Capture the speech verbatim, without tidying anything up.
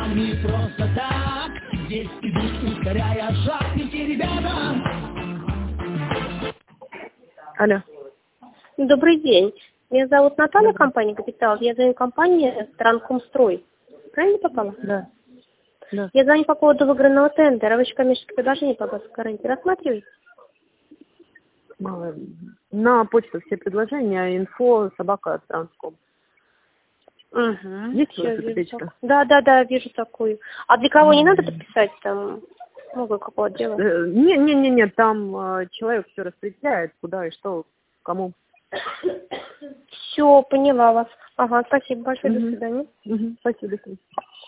не просто так. Здесь идут, ускоряя шаг, эти ребята. Алло. Добрый день. Меня зовут Наталья, компания «Капитал». Я звоню компании «Транкомстрой». Правильно попала? Да. Да. Я звоню по поводу выигранного тендера. Вы еще коммерческое предложение по госгарантии рассматриваете? Мало. На почту все предложения, инфо, собака, транском. Угу. Есть у вас эта печка? Да, да, да, вижу такую. А для кого не надо подписать там? Много какого дела? Не, не, не, не, там э, человек все распределяет, куда и что, кому. Все, поняла вас. Ага, спасибо большое, Угу. до свидания. Угу. Спасибо, до свидания.